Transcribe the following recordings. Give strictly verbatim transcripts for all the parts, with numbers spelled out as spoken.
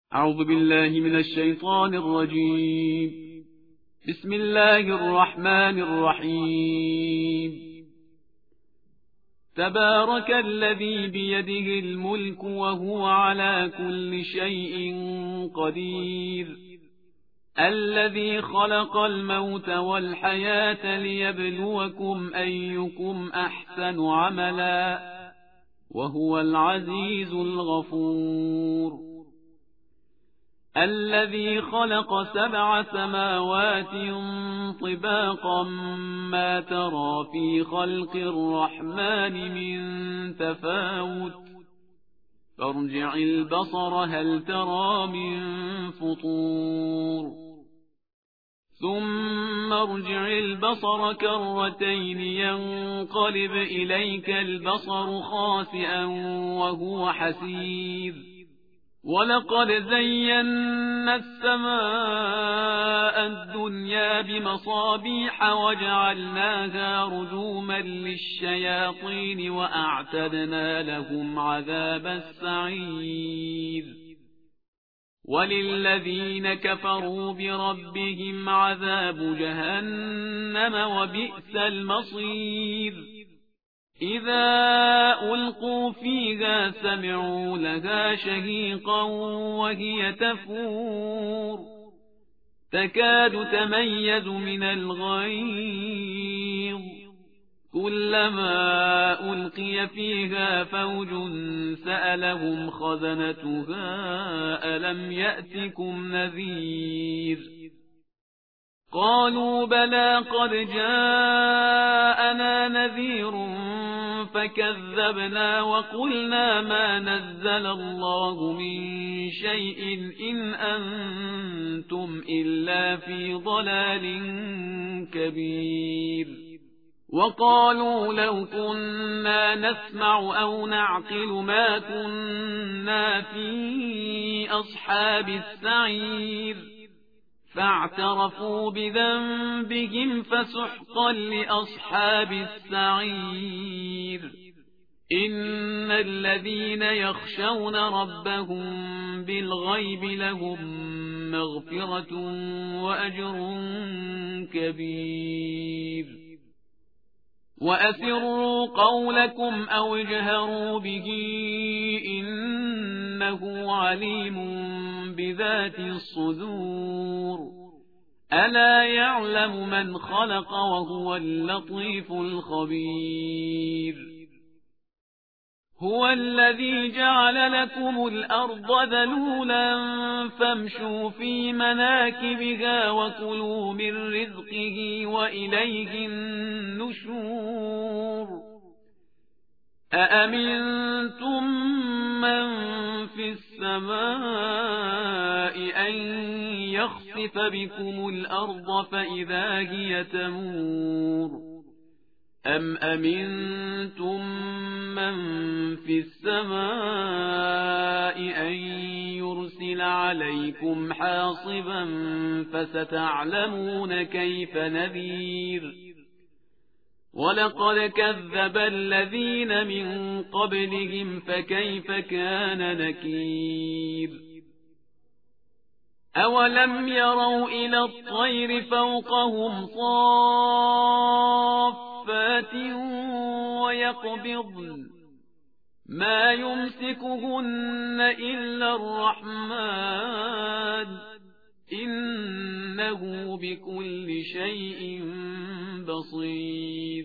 أعوذ بالله من الشيطان الرجيم. بسم الله الرحمن الرحيم. تبارك الذي بيده الملك وهو على كل شيء قدير، الذي خلق الموت والحياة ليبلوكم أيكم أحسن عملا، وهو العزيز الغفور. الذي خلق سبع سماوات طباقا ما ترى في خلق الرحمن من تفاوت، فارجع البصر هل ترى من فطور، ثم ارجع البصر كرتين ينقلب إليك البصر خاسئا وهو حسير، ولقد زينا السماء الدنيا بمصابيح وجعلناها رجوما للشياطين وأعتدنا لهم عذاب السعير. وللذين كفروا بربهم عذاب جهنم وبئس المصير. إذا ألقوا فيها سمعوا لها شهيقا وهي تفور، تكاد تميز من الغيظ، كلما ألقي فيها فوج سألهم خزنتها ألم يأتكم نذير؟ قالوا بلى قد جاءنا نذير فكذبنا وقلنا ما نزل الله من شيء إن أنتم إلا في ضلال كبير. وقالوا لو كنا نسمع أو نعقل ما كنا في أصحاب السعير، فاعترفوا بذنبهم فسحقا لأصحاب السعير. إن الذين يخشون ربهم بالغيب لهم مغفرة وأجر كبير. وأسروا قولكم أو اجهروا به إنه عليم بذات الصدور. ألا يعلم من خلق وهو اللطيف الخبير. هو الذي جعل لكم الأرض ذلولا فامشوا في مناكبها وكلوا من رزقه وإليه النشور. أأمنتم من في السماء أن يخسف بكم الأرض فإذا هي تمور، أم أمنتم من في السماء أن يرسل عليكم حاصبا فستعلمون كيف نذير. ولقد كذب الذين من قبلهم فكيف كان نكير. أولم يروا إلى الطير فوقهم صافات ويقبضن ما يمسكهن إلا الرحمن إنه بكل شيء بصير.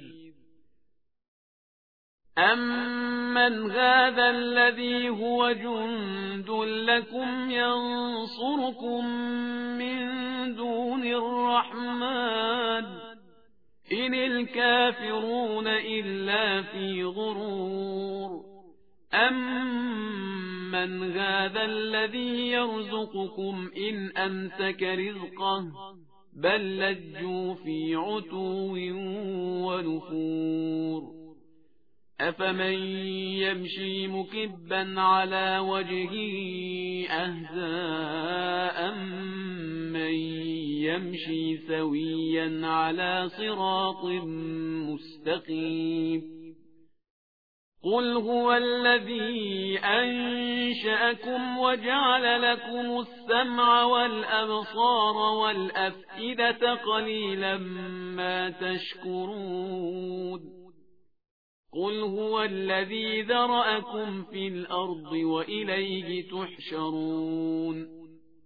أمن هذا الذي هو جند لكم ينصركم من دون الرحمن إن الكافرون إلا في غرور. أمن هذا الذي يرزقكم إن أمسك رزقه بل لجوا في عتو ونفور. أفمن يمشي مكبا على وجهه أهدى أمن يمشي سويا على صراط مستقيم. قل هو الذي أنشأكم وجعل لكم السمع والأبصار والأفئدة قليلا ما تشكرون قل هو الذي ذرأكم في الأرض وإليه تحشرون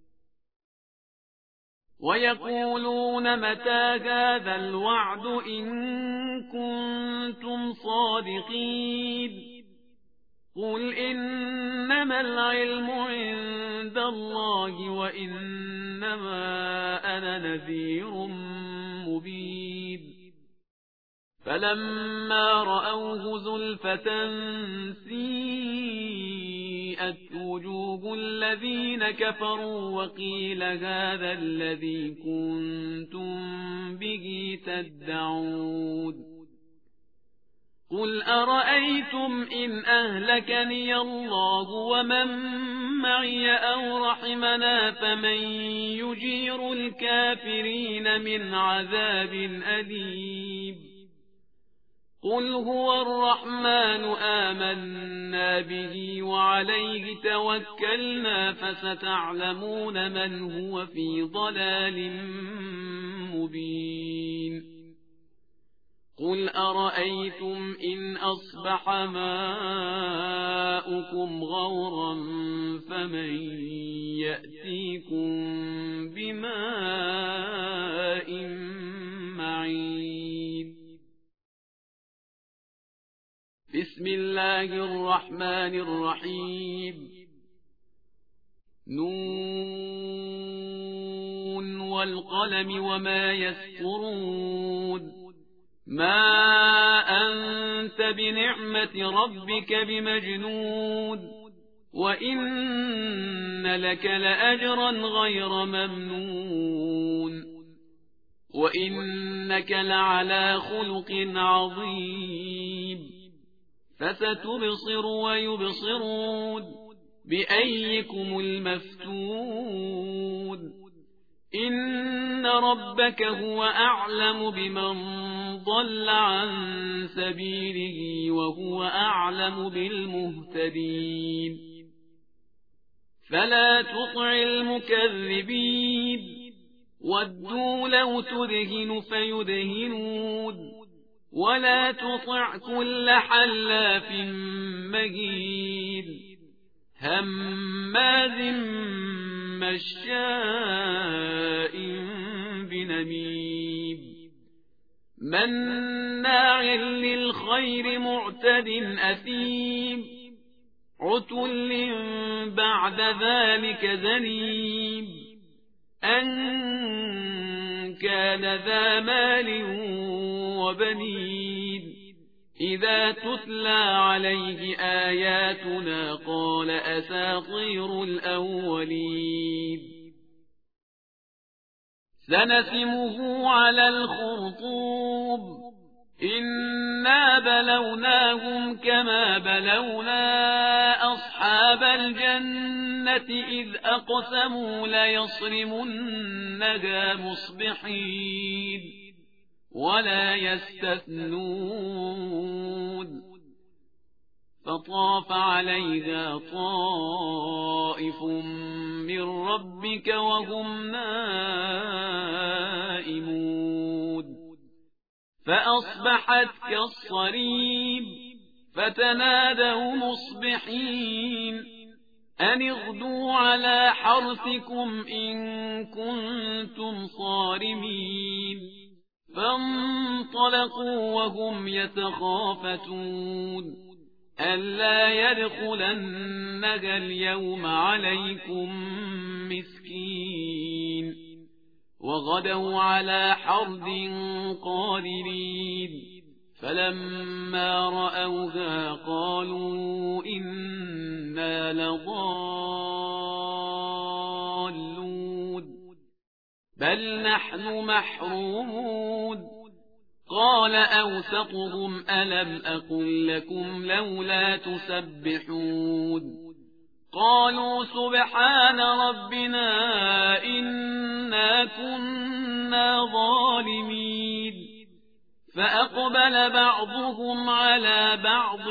ويقولون متى هذا الوعد إن كنتم صادقين قل إنما العلم عند الله وإنما أنا نذير مبين فلما رأوه زلفة سيئت وجوه الذين كفروا وقيل هذا الذي كنتم به تدعون قل أرأيتم إن أهلكني الله ومن معي أو رحمنا فمن يجير الكافرين من عذاب أليم قل هو الرحمن آمنا به وعليه توكلنا فستعلمون من هو في ضلال مبين قل أرأيتم إن أصبح ماؤكم غورا فمن يأتيكم بماء معين بسم الله الرحمن الرحيم نون والقلم وما يسطرون ما أنت بنعمة ربك بمجنون وإن لك لأجرا غير ممنون وإنك لعلى خلق عظيم فستبصر ويبصرون بأيكم المفتون إن ربك هو أعلم بمن ضل عن سبيله وهو أعلم بالمهتدين فلا تطع المكذبين ودوا لو تدهن فيدهنون ولا تطع كل حلاف مهين هماز مشاء بنميم مناع للخير معتد أثيم عتل بعد ذلك زنيم أن كان ذا مال وبنين إذا تتلى عليه آياتنا قال أساطير الأولين سنسمه على الخرطوم إنا بلوناهم كما بلونا أصحاب الجنة إذ أقسموا ليصرمنها مصبحين ولا يستثنون فطاف عليها طائف من ربك وهم نائمون فأصبحت كالصريم فتنادوا مصبحين أن اغدوا على حرثكم إن كنتم صارمين فانطلقوا وهم يتخافتون ألا يدخلنها اليوم عليكم مسكين وغدوا على حرد قادرين فلما رأوها قالوا إنا لضالون بل نحن محرومون قال أوسطهم ألم أقل لكم لولا تسبحون قالوا سبحان ربنا إنا كنا ظالمين فأقبل بعضهم على بعض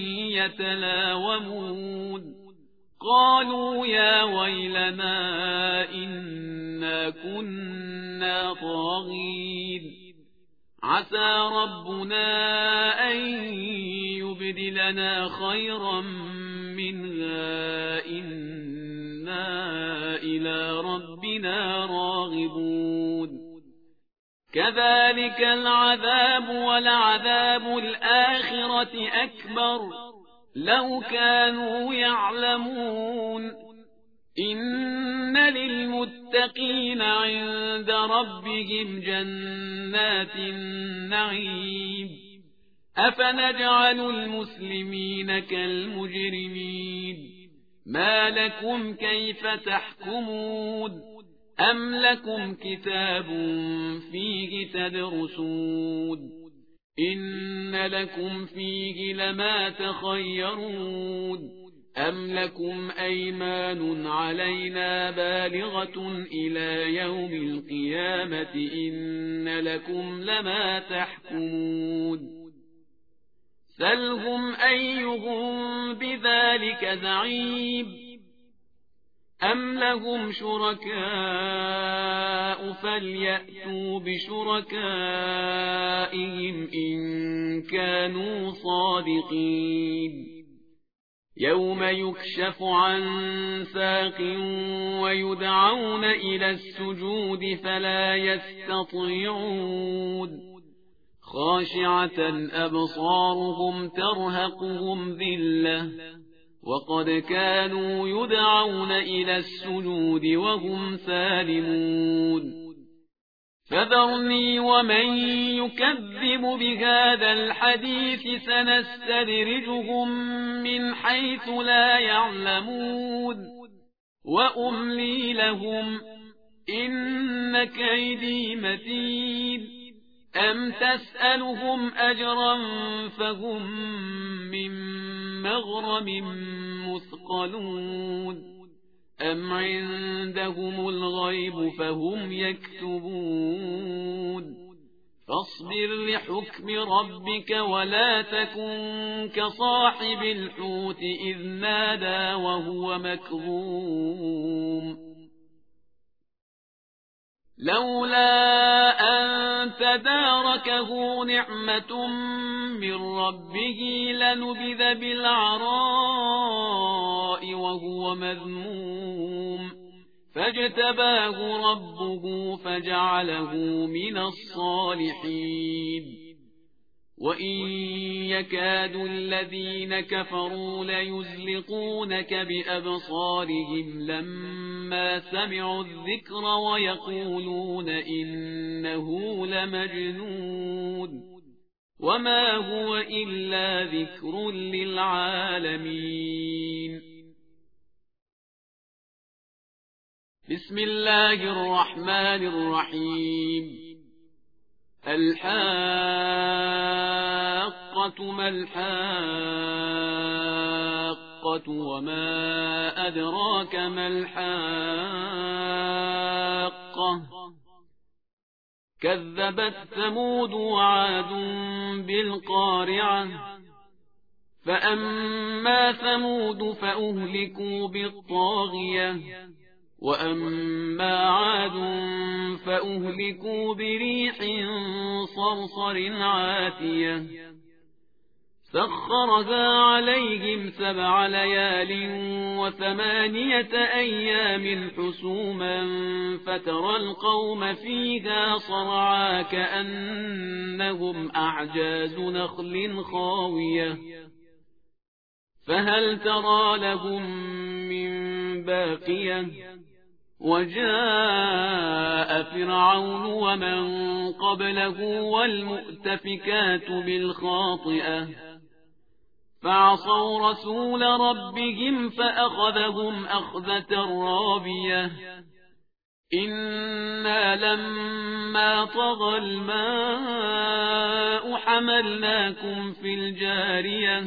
يتلاومون قالوا يا ويلنا إنا كنا طاغين عسى ربنا أن يبدلنا خيرا منها إنا إلى ربنا راغبون كذلك العذاب ولعذاب الآخرة أكبر لو كانوا يعلمون إن للمتقين عند ربهم جنات النعيم أفنجعل المسلمين كالمجرمين ما لكم كيف تحكمون أم لكم كتاب فيه تدرسون إن لكم فيه لما تخيرون أم لكم أيمان علينا بالغة إلى يوم القيامة إن لكم لما تحكمون سلهم أيهم بذلك زعيم أم لهم شركاء فليأتوا بشركائهم إن كانوا صادقين يوم يكشف عن ساق ويدعون إلى السجود فلا يستطيعون خاشعة أبصارهم ترهقهم ذلة وقد كانوا يدعون إلى السجود وهم سالمون فذرني ومن يكذب بهذا الحديث سنستدرجهم من حيث لا يعلمون وأملي لهم إن كيدي متين أم تسألهم أجرا فهم من مغرم مثقلون أم عندهم الغيب فهم يكتبون فاصبر لحكم ربك ولا تكن كصاحب الحوت إذ نادى وهو مكظوم لولا أن تداركه نعمة من ربه لنبذ بالعراء وهو مذموم فاجتباه ربه فجعله من الصالحين وإن يكاد الذين كفروا ليزلقونك بأبصارهم لما سمعوا الذكر ويقولون إنه لمجنون وما هو إلا ذكر للعالمين بسم الله الرحمن الرحيم الحاقة ما الحاقة وما أدراك ما الحاقة كذبت ثمود وعاد بالقارعة فأما ثمود فأهلكوا بالطاغية وأما عاد فأهلكوا بريح صرصر عاتية سخرها عليهم سبع ليال وثمانية أيام حسوما فترى القوم فيها صرعا كأنهم أعجاز نخل خاوية فهل ترى لهم من باقية وجاء فرعون ومن قبله والمؤتفكات بالخاطئة فعصوا رسول ربهم فأخذهم أخذة رابية إنا لما طغى الماء حملناكم في الجارية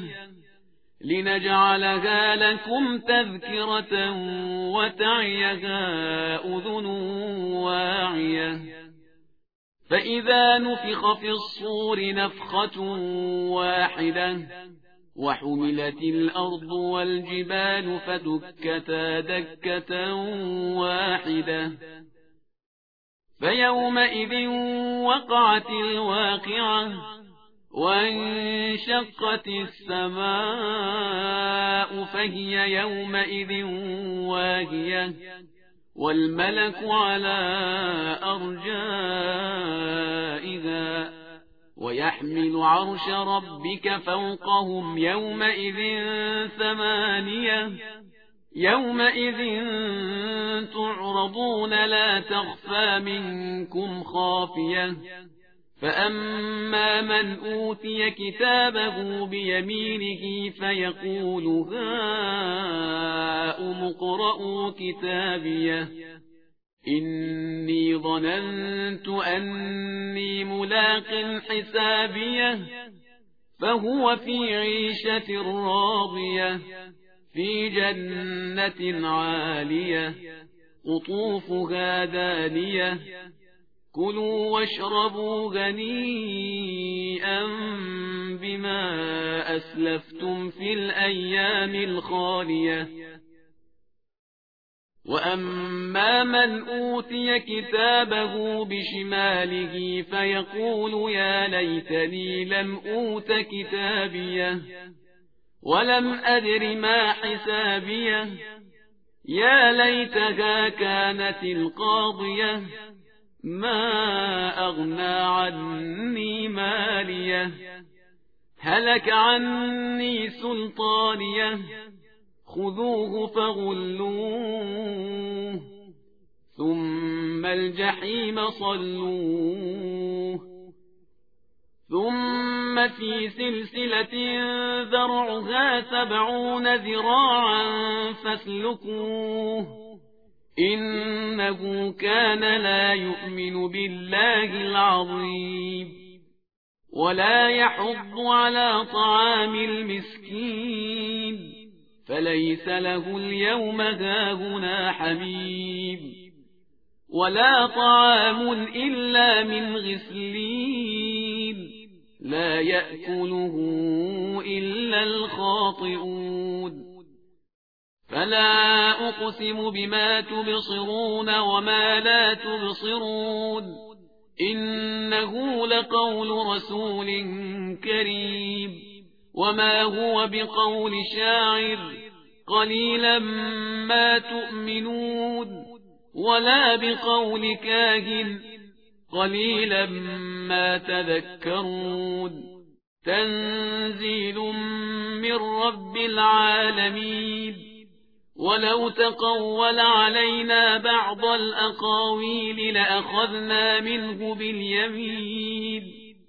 لنجعلها لكم تذكرة وتعيها أذن واعية فإذا نفخ في الصور نفخة واحدة وحملت الأرض والجبال فدكتا دكة واحدة فيومئذ وقعت الواقعة وانشقت السماء فهي يومئذ واهية والملك على أرجائها ويحمل عرش ربك فوقهم يومئذ ثمانية يومئذ تعرضون لا تخفى منكم خافية فأما من أوتي كتابه بيمينه فيقول هاؤم اقرءوا كتابيه إني ظننت أني ملاق حسابيه فهو في عيشة راضية في جنة عالية قطوفها دانية كلوا واشربوا هنيئا بما أسلفتم في الأيام الخالية وأما من أوتي كتابه بشماله فيقول يا ليتني لم أوت كتابيه ولم أدر ما حسابيه يا ليتها كانت القاضية ما أغنى عني ماليه هلك عني سلطانيه خذوه فغلوه ثم الجحيم صلوه ثم في سلسلة ذرعها سبعون ذراعا فاسلكوه إنه كان لا يؤمن بالله العظيم ولا يحض على طعام المسكين فليس له اليوم هاهنا حميم ولا طعام إلا من غسلين لا يأكله إلا الخاطئون فلا أقسم بما تبصرون وما لا تبصرون إنه لقول رسول كريم وما هو بقول شاعر قليلا ما تؤمنون ولا بقول كاهن قليلا ما تذكرون تنزيل من رب العالمين ولو تقول علينا بعض الأقاويل لأخذنا منه باليمين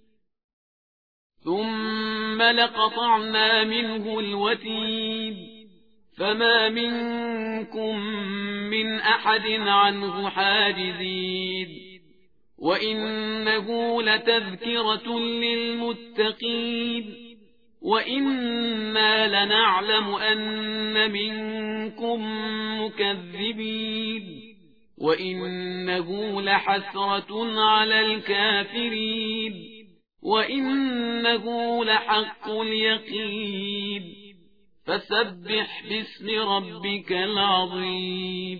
ثم لقطعنا منه الوتين فما منكم من أحد عنه حاجزين وإنه لتذكرة للمتقين وإنا لنعلم أن منكم مكذبين وإنه لحسرة على الكافرين وإنه لحق اليقين فسبح باسم ربك العظيم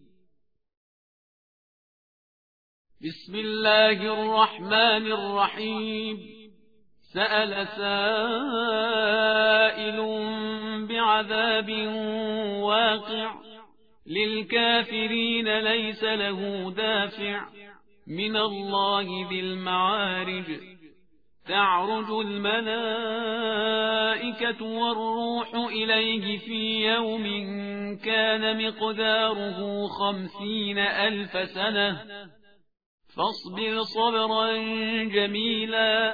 بسم الله الرحمن الرحيم سأل سائل بعذاب واقع للكافرين ليس له دافع من الله ذي المعارج تعرج الملائكة والروح إليه في يوم كان مقداره خمسين ألف سنة فاصبر صبرا جميلا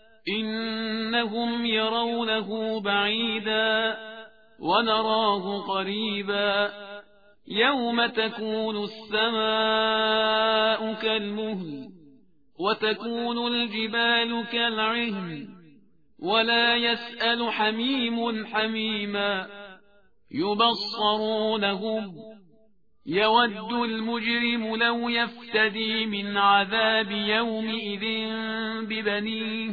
إنهم يرونه بعيدا ونراه قريبا يوم تكون السماء كالمهل وتكون الجبال كالعهن ولا يسأل حميم حميما يبصرونهم يود المجرم لو يفتدي من عذاب يومئذ ببنيه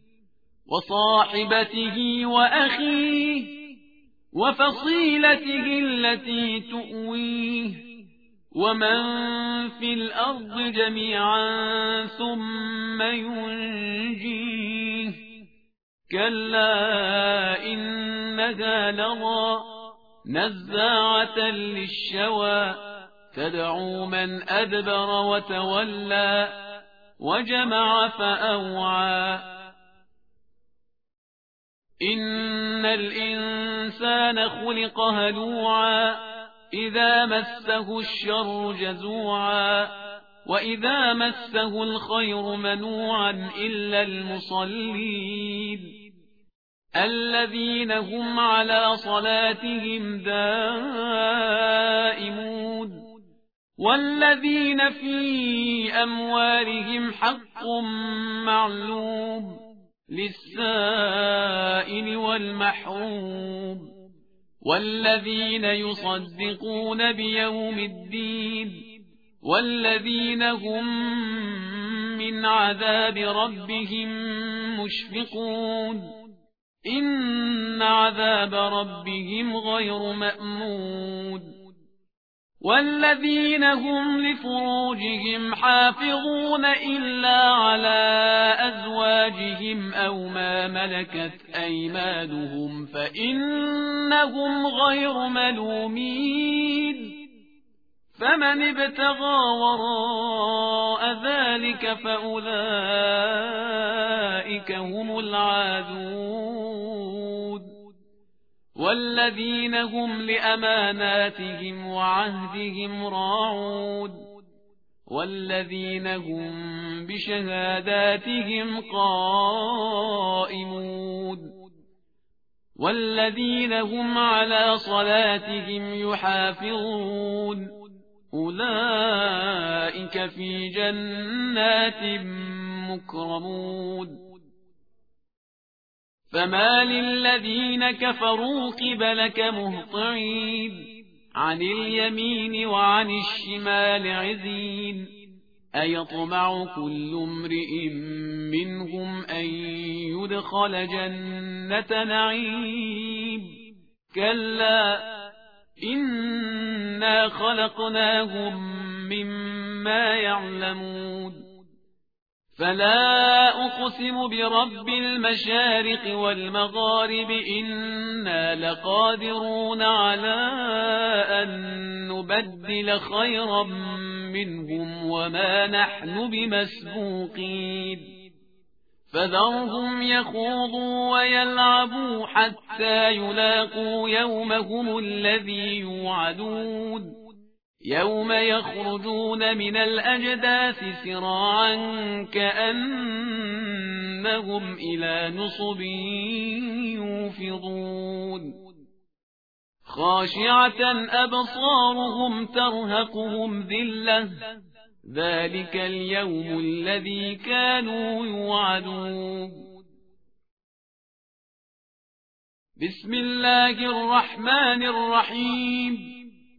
وصاحبته وأخيه وفصيلته التي تؤويه ومن في الأرض جميعا ثم ينجيه كلا إنها لظى نزاعة للشوى تدعو من أدبر وتولى وجمع فأوعى إن الإنسان خلق هلوعا إذا مسه الشر جزوعا وإذا مسه الخير منوعا إلا المصلين الذين هم على صلاتهم دائمون والذين في أموالهم حق معلوم للسائل والمحروم والذين يصدقون بيوم الدين والذين هم من عذاب ربهم مشفقون إن عذاب ربهم غير مأمون والذين هم لفروجهم حافظون إلا على أزواجهم أو ما ملكت أيمانهم فإنهم غير ملومين فمن ابتغى وراء ذلك فأولئك هم العادون والذين هم لأماناتهم وعهدهم راعون والذين هم بشهاداتهم قائمون والذين هم على صلاتهم يحافظون أولئك في جنات مكرمون فما للذين كفروا قبلك مهطعين عن اليمين وعن الشمال عزين أيطمع كل امرئ منهم أن يدخل جنة نعيم كلا إنا خلقناهم مما يعلمون فلا أقسم برب المشارق والمغارب إنا لقادرون على أن نبدل خيرا منهم وما نحن بمسبوقين فذرهم يخوضوا ويلعبوا حتى يلاقوا يومهم الذي يوعدون يوم يخرجون من الأجداث سراعا كأنهم إلى نصب يوفضون خاشعة أبصارهم ترهقهم ذلة ذلك اليوم الذي كانوا يوعدون بسم الله الرحمن الرحيم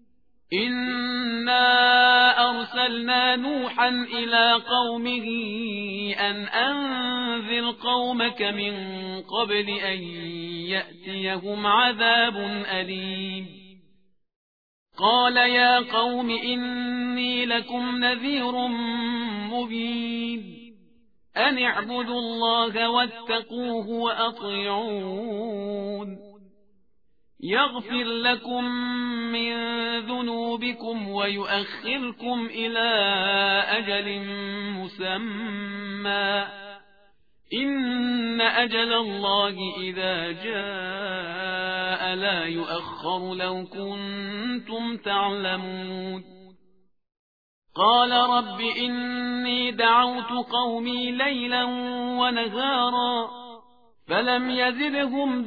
إنا أرسلنا نوحا إلى قومه أن أنذر قومك من قبل أن يأتيهم عذاب أليم قال يا قوم إني لكم نذير مبين أن اعبدوا الله واتقوه وأطيعون يغفر لكم من ذنوبكم ويؤخركم إلى أجل مسمى إن أجل الله إذا جاء لا يؤخر لو كنتم تعلمون قال رب إني دعوت قومي ليلا ونهارا فلم يزدهم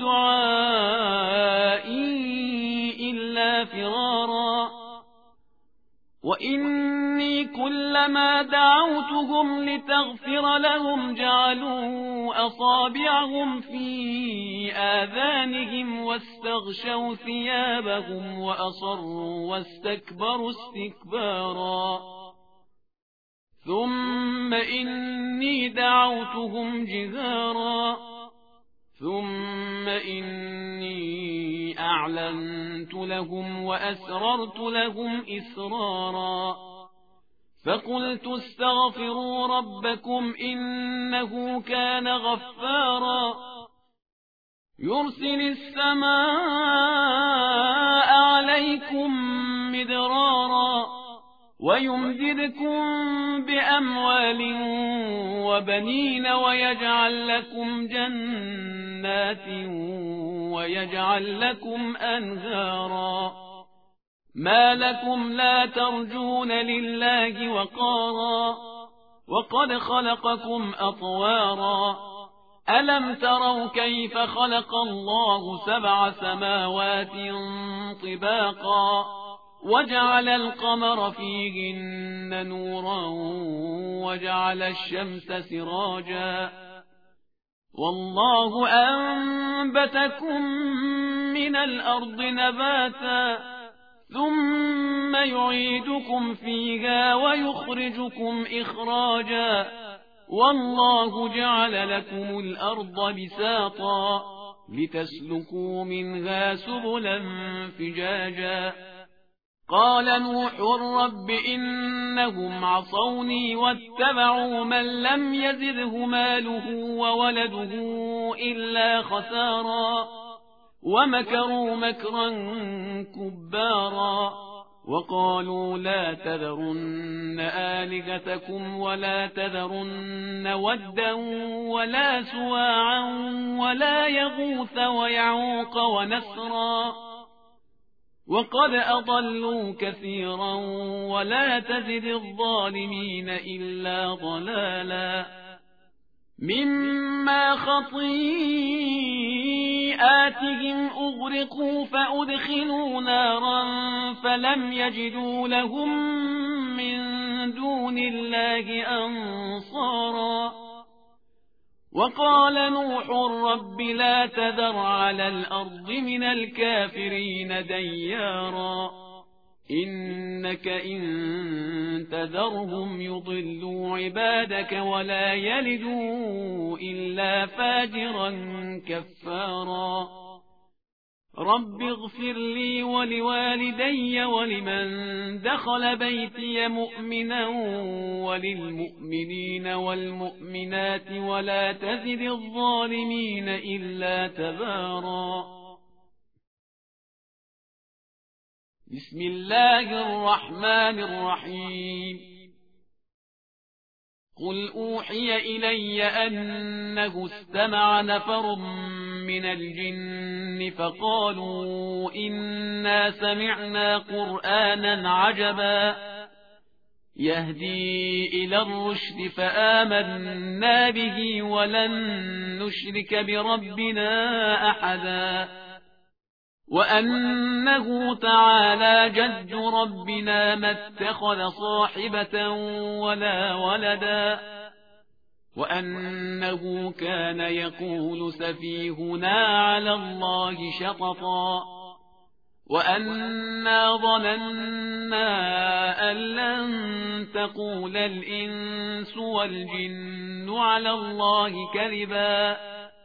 دعائي إلا فرارا وإني كلما دعوتهم لتغفر لهم جعلوا أصابعهم في آذانهم واستغشوا ثيابهم وأصروا واستكبروا استكبارا ثم إني دعوتهم جهارا ثم إني أعلنت لهم وأسررت لهم إسرارا فقلت استغفروا ربكم إنه كان غفارا يرسل السماء عليكم مدرارا ويمددكم بأموال وبنين ويجعل لكم جنات ويجعل لكم أنهارا ما لكم لا ترجون لله وقارا وقد خلقكم أطوارا ألم تروا كيف خلق الله سبع سماوات طباقا وجعل القمر فيهن نورا وجعل الشمس سراجا والله أنبتكم من الأرض نباتا ثم يعيدكم فيها ويخرجكم إخراجا والله جعل لكم الأرض بساطا لتسلكوا منها سبلا فجاجا قال نوح رب إنهم عصوني واتبعوا من لم يزده ماله وولده إلا خسارا ومكروا مكرا كبارا وقالوا لا تذرن آلهتكم ولا تذرن ودا ولا سواعا ولا يغوث ويعوق ونسرا وقد أضلوا كثيرا ولا تزد الظالمين إلا ضلالا مما خطيئاتهم أغرقوا فأدخلوا نارا فلم يجدوا لهم من دون الله أنصارا وقال نوح رب لا تذر على الأرض من الكافرين ديارا إنك إن تذرهم يضلوا عبادك ولا يلدوا إلا فاجرا كفارا رب اغفر لي ولوالدي ولمن دخل بيتي مؤمنا وللمؤمنين والمؤمنات ولا تزد الظالمين إلا تبارا بسم الله الرحمن الرحيم قل أوحي إلي أنه استمع نفر من الجن فقالوا إنا سمعنا قرآنا عجبا يهدي إلى الرشد فآمنا به ولن نشرك بربنا أحدا وأنه تعالى جد ربنا ما اتخذ صاحبة ولا ولدا وأنه كان يقول سفيهنا على الله شططا وأنا ظننا أن لن تقول الإنس والجن على الله كذبا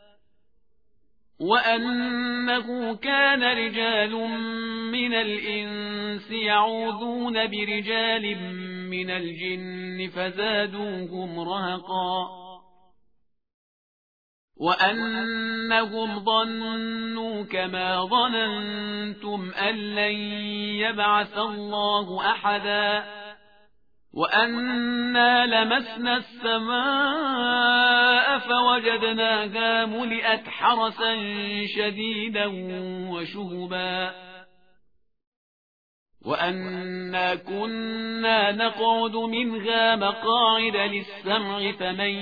وأنه كان رجال من الإنس يعوذون برجال من الجن فزادوهم رهقا وأنهم ظنوا كما ظننتم أن لن يبعث الله أحدا وأنا لمسنا السماء فوجدناها ملئت حرسا شديدا وشهبا وأنا كنا نقعد منها مقاعد للسمع فمن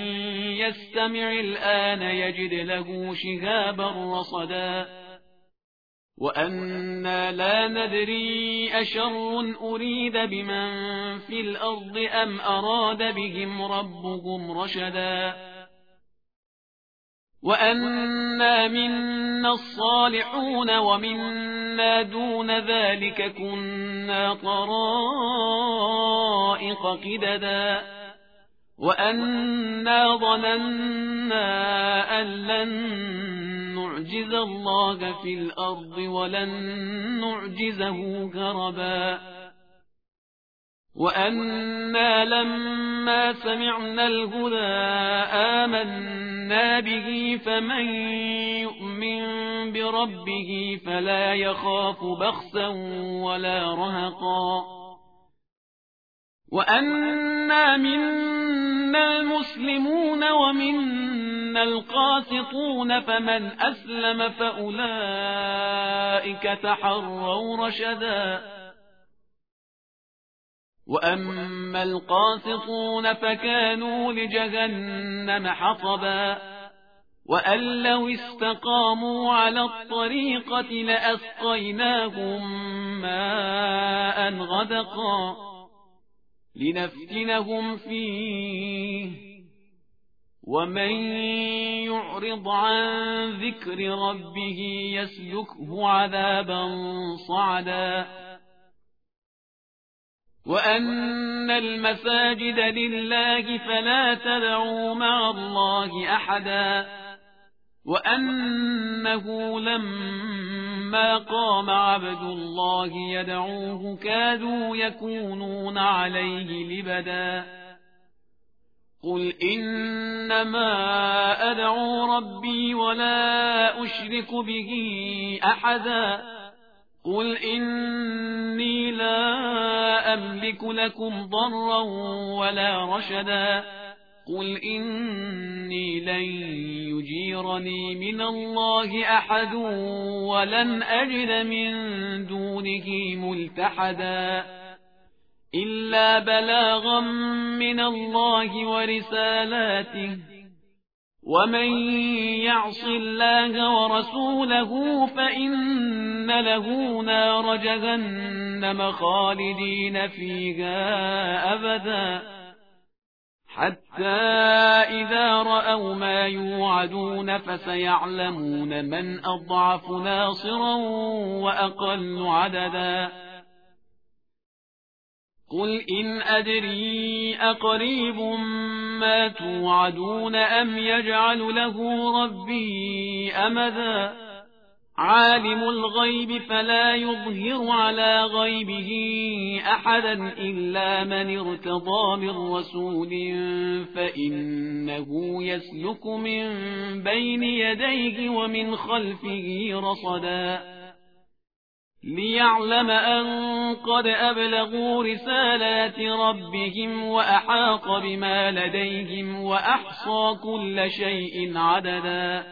يستمع الآن يجد له شهابا رصدا وأنا لا ندري أشر أريد بمن في الأرض أم أراد بهم ربهم رشدا وأنا منا الصالحون ومنا دون ذلك كنا طرائق قددا وأنا ظننا أن لن نعجز الله في الأرض ولن نعجزه هربا وأنا لما سمعنا الهدى آمنا به فمن يؤمن بربه فلا يخاف بخسا ولا رهقا وأنا منا المسلمون ومنا القاسطون فمن أسلم فأولئك تحروا رشدا وأما القاسطون فكانوا لجهنم حطبا وأن لو استقاموا على الطريقة لأسقيناهم ماء غدقا لنفتنهم فيه ومن يعرض عن ذكر ربه يسلكه عذابا صعدا وأن المساجد لله فلا تدعوا مع الله أحدا وأنه لما قام عبد الله يدعوه كادوا يكونون عليه لبدا قل إنما أدعو ربي ولا أشرك به أحدا قل إني لا أملك لكم ضرا ولا رشدا قل إني لن يجيرني من الله أحد ولن أجد من دونه ملتحدا إلا بلاغا من الله ورسالاته ومن يعص الله ورسوله فإن له نار جهنم خالدين فيها أبدا حتى إذا رأوا ما يوعدون فسيعلمون من أضعف ناصرا وأقل عددا قل إن أدري أقريب ما توعدون أم يجعل له ربي أمدا عالم الغيب فلا يظهر على غيبه أحدا إلا من ارتضى من رسول فإنه يسلك من بين يديه ومن خلفه رصدا ليعلم أن قد أبلغوا رسالات ربهم وأحاط بما لديهم وأحصى كل شيء عددا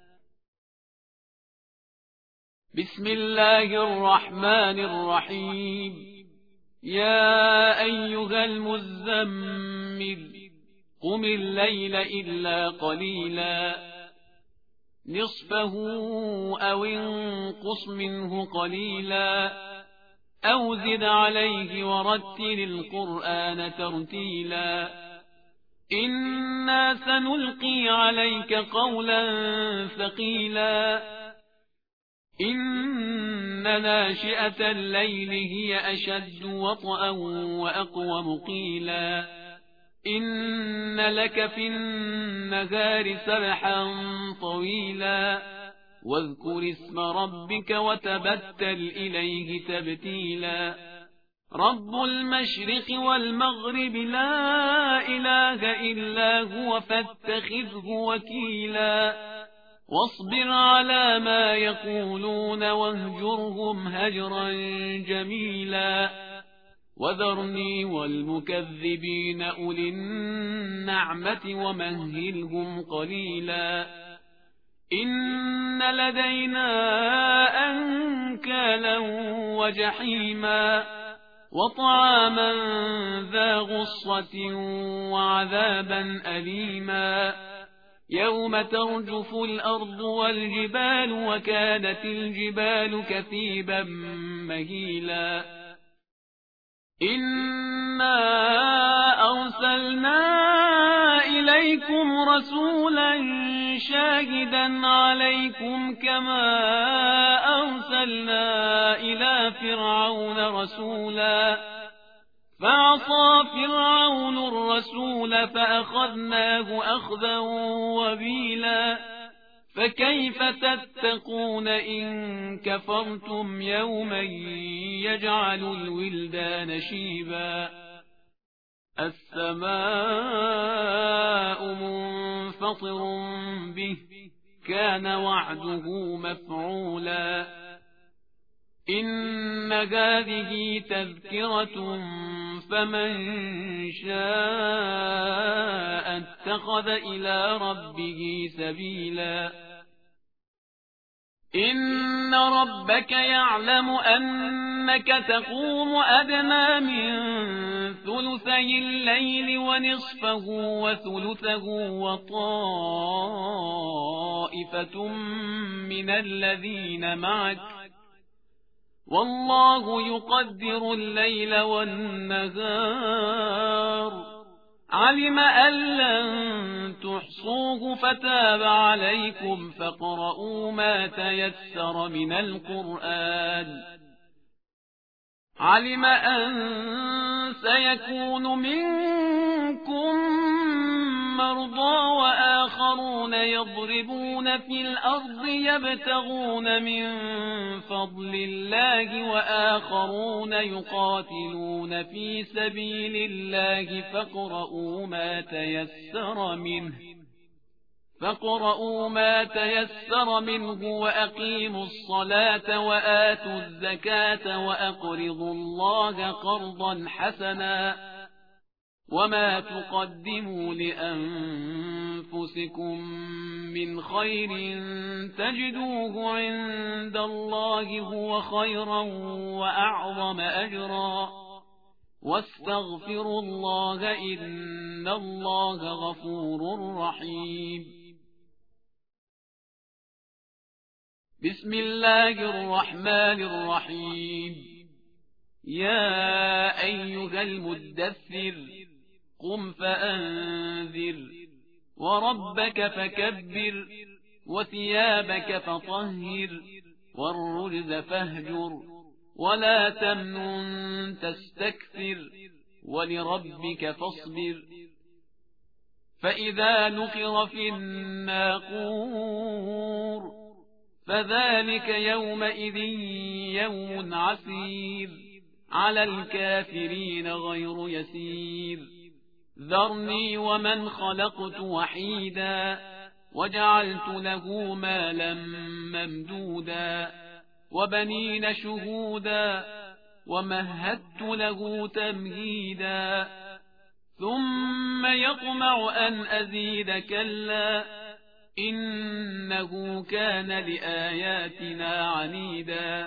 بسم الله الرحمن الرحيم يا أيها المزمل قم الليل إلا قليلا نصفه أو انقص منه قليلا أو زد عليه ورتل القرآن ترتيلا إنا سنلقي عليك قولا ثقيلا إن ناشئة الليل هي أشد وطئا وأقوم قيلا إن لك في النهار سبحا طويلا واذكر اسم ربك وتبتل إليه تبتيلا رب المشرق والمغرب لا إله إلا هو فاتخذه وكيلا واصبر على ما يقولون واهجرهم هجرا جميلا وذرني والمكذبين أولي النعمة ومهلهم قليلا إن لدينا أنكالا وجحيما وطعاما ذا غصة وعذابا أليما يوم ترجف الأرض والجبال وكانت الجبال كثيبا مهيلا إنا أرسلنا إليكم رسولا شاهدا عليكم كما أرسلنا إلى فرعون رسولا فعصى فرعون الرسول فأخذناه أخذا وبيلا فكيف تتقون إن كفرتم يوما يجعل الولدان شيبا السماء منفطر به كان وعده مفعولا إن هذه تذكرة فمن شاء اتخذ إلى ربه سبيلا إن ربك يعلم أنك تقوم أدنى من ثلثي الليل ونصفه وثلثه وطائفة من الذين معك والله يقدر الليل والنهار علم أن لن تحصوه فتاب عليكم فاقرؤوا ما تيسر من القرآن علم أن سيكون منكم مرضى وآخرون يضربون في الأرض يبتغون من فضل الله وآخرون يقاتلون في سبيل الله فاقرؤوا ما تيسر منه فاقرؤوا ما تيسر منه وأقيموا الصلاة وآتوا الزكاة وأقرضوا الله قرضا حسنا وما تقدموا لأنفسكم من خير تجدوه عند الله هو خيرا وأعظم أجرا واستغفروا الله إن الله غفور رحيم بسم الله الرحمن الرحيم يا أيها المدثر قم فأنذر وربك فكبر وثيابك فطهر والرجز فاهجر ولا تمنن تستكثر ولربك فاصبر فإذا نقر في الناقور فذلك يومئذ يوم عسير على الكافرين غير يسير ذرني ومن خلقت وحيدا وجعلت له مالا ممدودا وبنين شهودا ومهدت له تمهيدا ثم يطمع أن أزيد كلا إنه كان لآياتنا عنيدا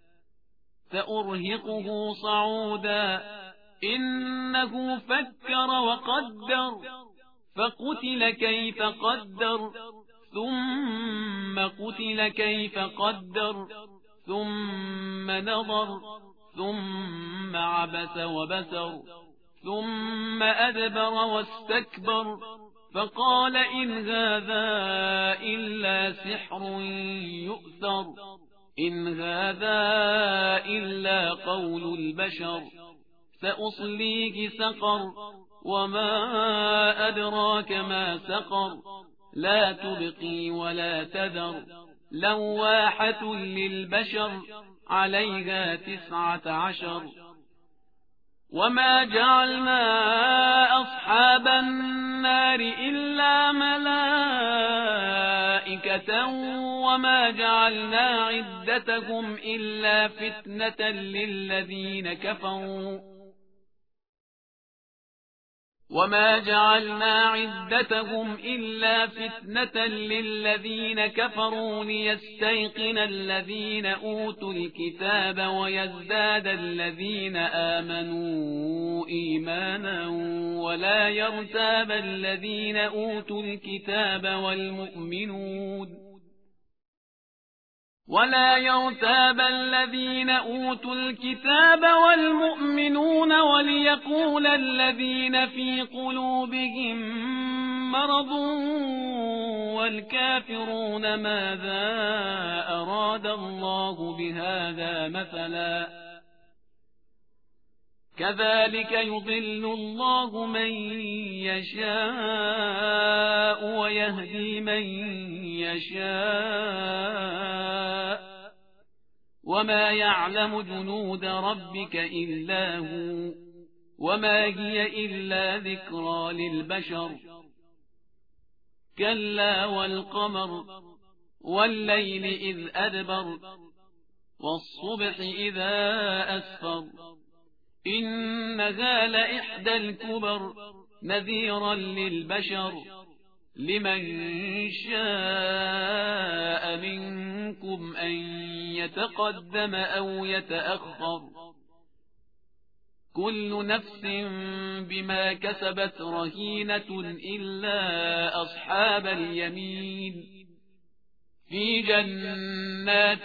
سأرهقه صعودا إنه فكر وقدر فقتل كيف قدر ثم قتل كيف قدر ثم نظر ثم عبس وبسر ثم أدبر واستكبر فقال إن هذا إلا سحر يؤثر إن هذا إلا قول البشر سأصليه سقر وما أدراك ما سقر لا تبقي ولا تذر لواحة للبشر عليها تسعة عشر وما جعلنا أصحاب النار إلا ملائكة وما جعلنا عدتهم إلا فتنة للذين كفروا وما جعلنا عدتهم إلا فتنة للذين كفروا ليستيقن الذين أوتوا الكتاب ويزداد الذين آمنوا إيمانا ولا يرتاب الذين أوتوا الكتاب والمؤمنون ولا يرتاب الذين أوتوا الكتاب والمؤمنون وليقول الذين في قلوبهم مرض والكافرون ماذا أراد الله بهذا مثلا كذلك يضل الله من يشاء ويهدي من يشاء وما يعلم جنود ربك إلا هو وما هي إلا ذكرى للبشر كلا والقمر والليل إذ أدبر والصبح إذا أسفر إنها لإحدى الكبر نذيرا للبشر لمن شاء منكم أن يتقدم أو يتأخر كل نفس بما كسبت رهينة إلا أصحاب اليمين في جنات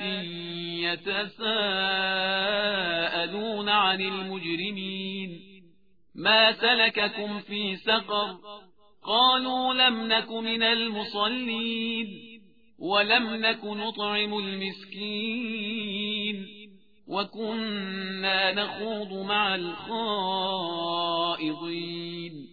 يتساءلون عن المجرمين ما سلككم في سقر قالوا لم نك من المصلين ولم نك نطعم المسكين وكنا نخوض مع الخائضين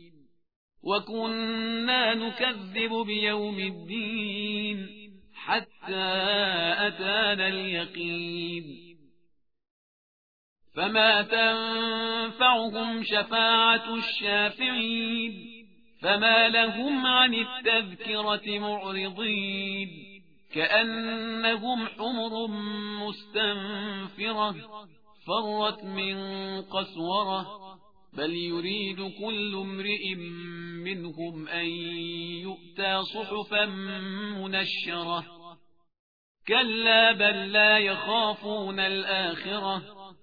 وكنا نكذب بيوم الدين حتى أتانا اليقين فما تنفعهم شفاعة الشافعين فما لهم عن التذكرة معرضين كأنهم حمر مستنفرة فرت من قسورة بل يريد كل امرئ منهم أن يؤتى صحفا منشرة كلا بل لا يخافون الآخرة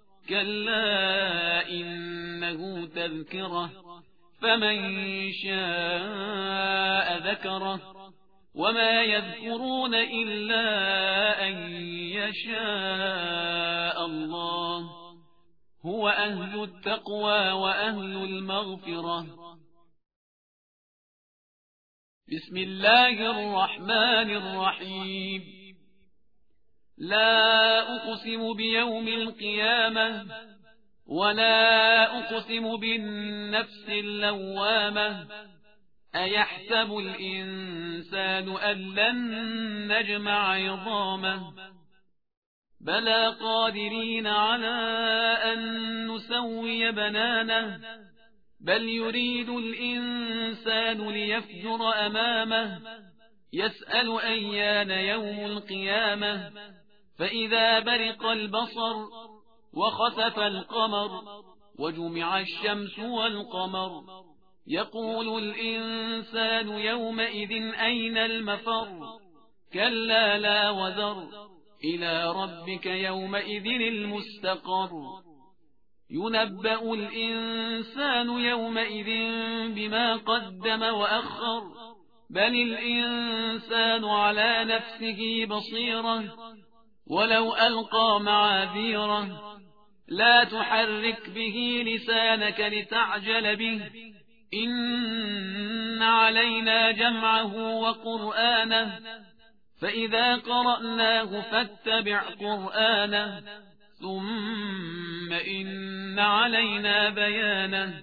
كلا إنه تذكرة فمن شاء ذكره وما يذكرون إلا أن يشاء الله هو أهل التقوى وأهل المغفرة بسم الله الرحمن الرحيم لا أقسم بيوم القيامة ولا أقسم بالنفس اللوامة أيحسب الإنسان أن لن نجمع عظامه بلى قادرين على أن نسوي بنانه بل يريد الإنسان ليفجر أمامه يسأل أيان يوم القيامة فإذا برق البصر وخسف القمر وجمع الشمس والقمر يقول الإنسان يومئذ أين المفر كلا لا وزر إلى ربك يومئذ المستقر ينبأ الإنسان يومئذ بما قدم وأخر بل الإنسان على نفسه بصيرة ولو ألقى معاذيره لا تحرك به لسانك لتعجل به إن علينا جمعه وقرآنه فإذا قرأناه فاتبع قرآنه ثم إن علينا بيانه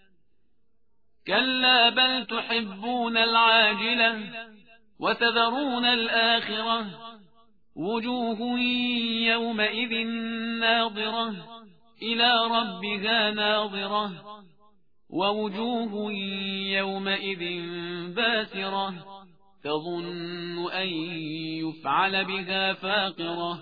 كلا بل تحبون العاجلة وتذرون الآخرة وجوه يومئذ ناظرة إلى ربها ناظرة ووجوه يومئذ باسرة تظن أن يفعل بها فاقرة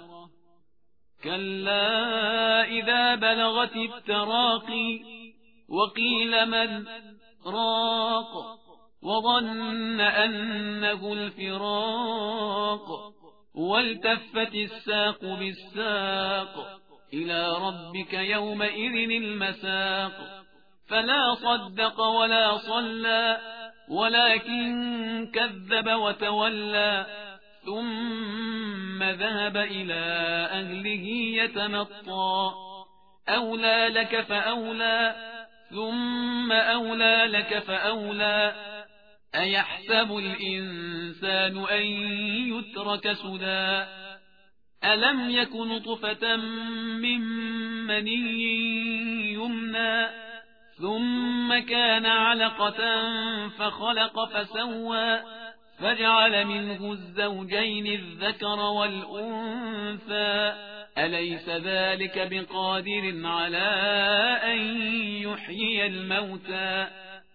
كلا إذا بلغت التراقي وقيل من راق وظن أنه الفراق والتفت الساق بالساق إلى ربك يومئذ المساق فلا صدق ولا صلى ولكن كذب وتولى ثم ذهب إلى أهله يتمطى أولى لك فأولى ثم أولى لك فأولى أيحسب الإنسان أن يترك سدى ألم يكن نطفة من مني يمنى ثم كان علقة فخلق فسوى فجعل منه الزوجين الذكر والأنثى أليس ذلك بقادر على أن يحيي الموتى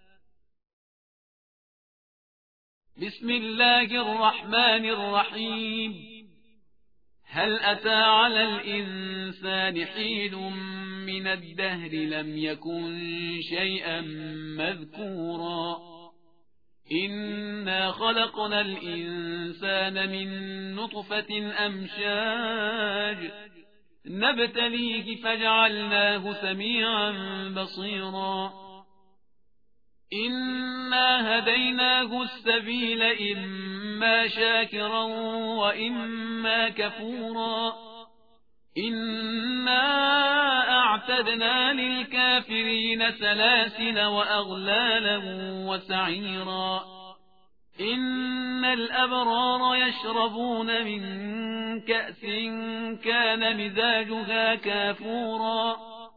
بسم الله الرحمن الرحيم هل أتى على الإنسان حين من الدهر لم يكن شيئا مذكورا إنا خلقنا الإنسان من نطفة أمشاج نبتليه فجعلناه سميعا بصيرا إنا هديناه السبيل إما شاكرا وإما كفورا إنا أعتدنا للكافرين سلاسل وأغلالا وسعيرا إن الأبرار يشربون من كأس كان مزاجها كافورا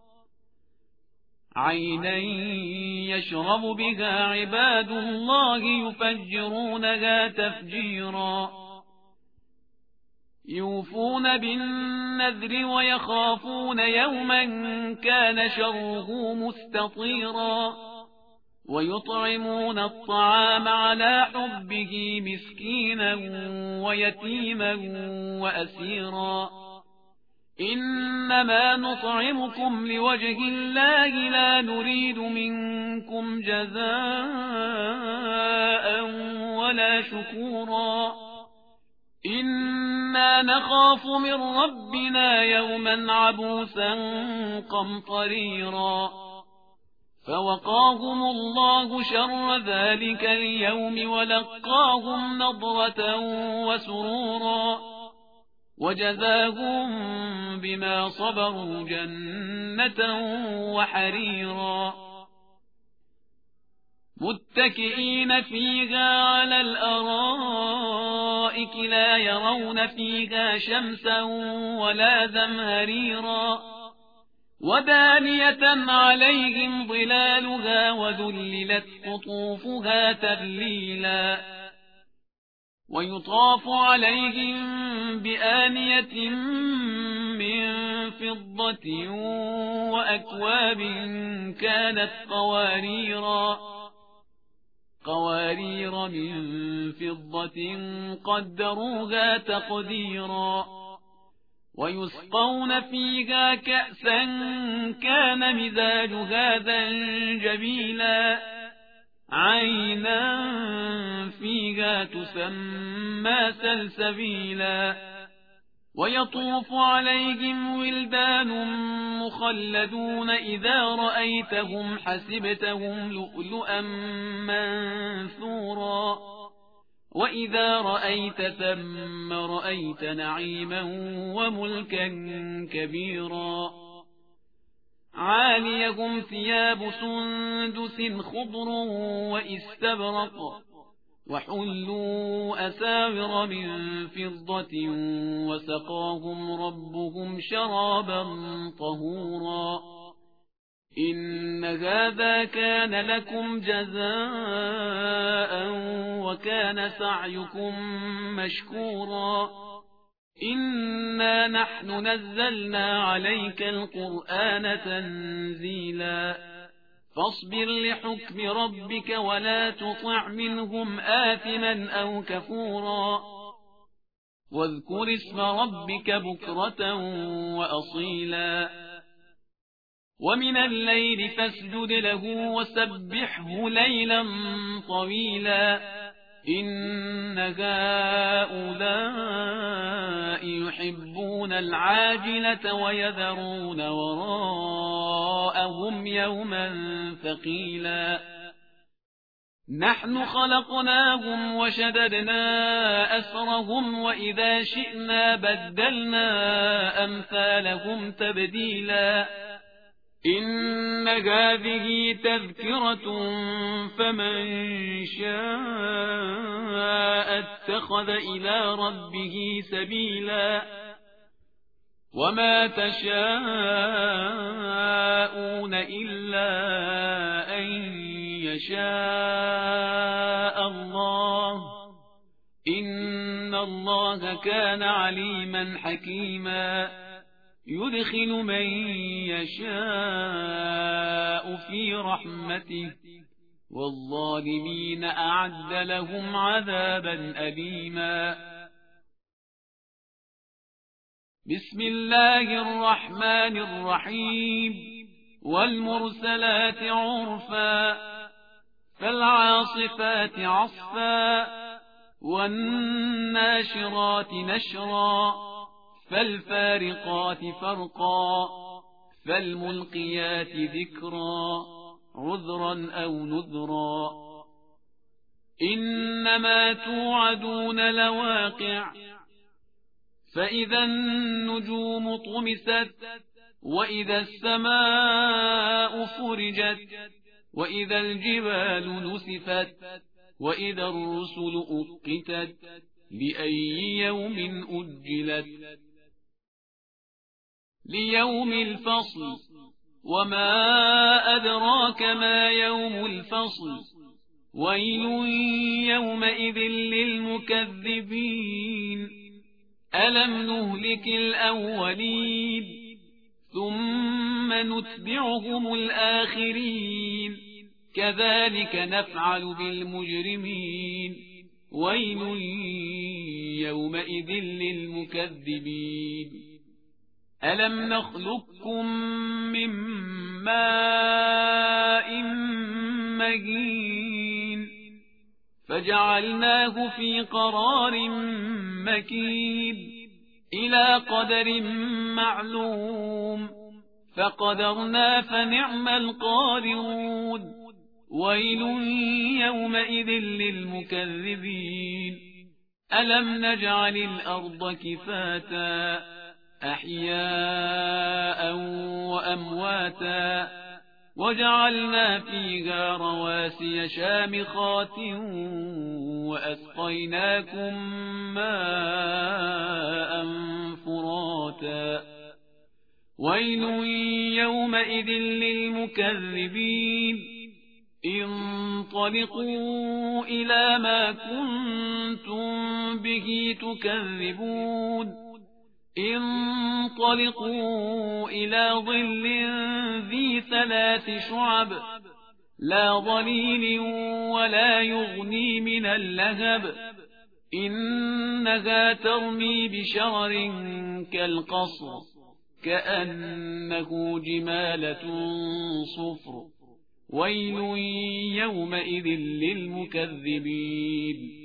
عينا يشرب بها عباد الله يفجرونها تفجيرا يوفون بالنذر ويخافون يوما كان شره مستطيرا ويطعمون الطعام على حبه مسكينا ويتيما وأسيرا إنما نطعمكم لوجه الله لا نريد منكم جزاء ولا شكورا إنا نخاف من ربنا يوما عبوسا قمطريرا فوقاهم الله شر ذلك اليوم ولقاهم نضرة وسرورا وجزاهم بما صبروا جنة وحريرا متكئين فيها على الأرائك لا يرون فيها شمسا ولا زمهريرا ودانية عليهم ظلالها وذللت قطوفها تذليلا ويطاف عليهم بآنية من فضة وأكواب كانت قواريرا قوارير من فضة قدروها تقديرا ويسقون فيها كأسا كان مزاجها زنجبيلا عينا فيها تسمى سلسبيلا ويطوف عليهم ولدان مخلدون إذا رأيتهم حسبتهم لؤلؤا منثورا وإذا رأيت ثم رأيت نعيما وملكا كبيرا عاليهم ثياب سندس خضر وإستبرق وحلوا أساور من فضة وسقاهم ربهم شرابا طهورا إن هذا كان لكم جزاء وكان سعيكم مشكورا إنا نحن نزلنا عليك القرآن تنزيلا فاصبر لحكم ربك ولا تطع منهم آثما أو كفورا واذكر اسم ربك بكرة وأصيلا ومن الليل فاسجد له وسبحه ليلا طويلا إن هؤلاء يحبون العاجلة ويذرون وراءهم يوما ثقيلا نحن خلقناهم وشددنا أسرهم وإذا شئنا بدلنا أمثالهم تبديلا إن هذه تذكرة فمن شاء اتخذ إلى ربه سبيلا وما تشاءون إلا أن يشاء الله إن الله كان عليما حكيما يدخل من يشاء في رحمته والظالمين أعد لهم عذابا أليما بسم الله الرحمن الرحيم والمرسلات عرفا فالعاصفات عصفا والناشرات نشرا فالفارقات فرقا فالملقيات ذكرا عذرا أو نذرا إنما توعدون لواقع فإذا النجوم طمست وإذا السماء فرجت وإذا الجبال نسفت وإذا الرسل أقتت لأي يوم أجلت ليوم الفصل وما أدراك ما يوم الفصل ويل يومئذ للمكذبين ألم نهلك الأولين ثم نتبعهم الآخرين كذلك نفعل بالمجرمين ويل يومئذ للمكذبين ألم نخلقكم من ماء مهين فجعلناه في قرار مكين إلى قدر معلوم فقدرنا فنعم القادرون ويل يومئذ للمكذبين ألم نجعل الأرض كفاتا أحياء وأمواتا وجعلنا فيها رواسي شامخات وأسقيناكم ماء فراتا ويل يومئذ للمكذبين انطلقوا إلى ما كنتم به تكذبون انطلقوا إلى ظل ذي ثلاث شعب لا ظليل ولا يغني من اللهب إنها ترمي بشرر كالقصر كأنه جمالة صفر ويل يومئذ للمكذبين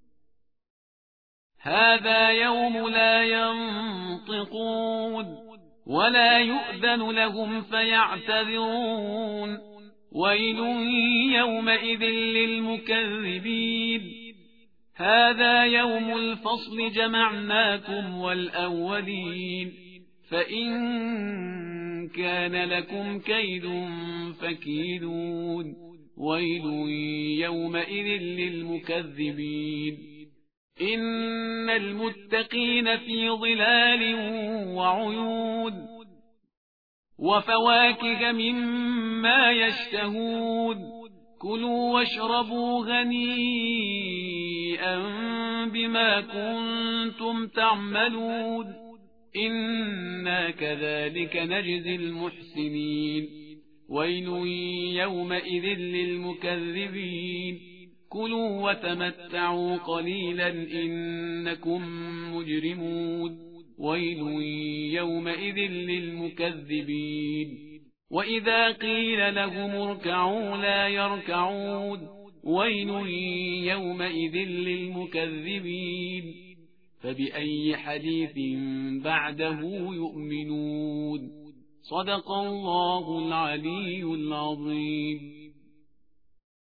هذا يوم لا ينطقون ولا يؤذن لهم فيعتذرون ويل يومئذ للمكذبين هذا يوم الفصل جمعناكم والأولين فإن كان لكم كيد فكيدون ويل يومئذ للمكذبين إن المتقين في ظلال وعيون وفواكه مما يشتهون كلوا واشربوا هنيئا بما كنتم تعملون إنا كذلك نجزي المحسنين ويل يومئذ للمكذبين كلوا وتمتعوا قليلا إنكم مجرمون ويل يومئذ للمكذبين وإذا قيل لهم اركعوا لا يركعون ويل يومئذ للمكذبين فبأي حديث بعده يؤمنون صدق الله العلي العظيم.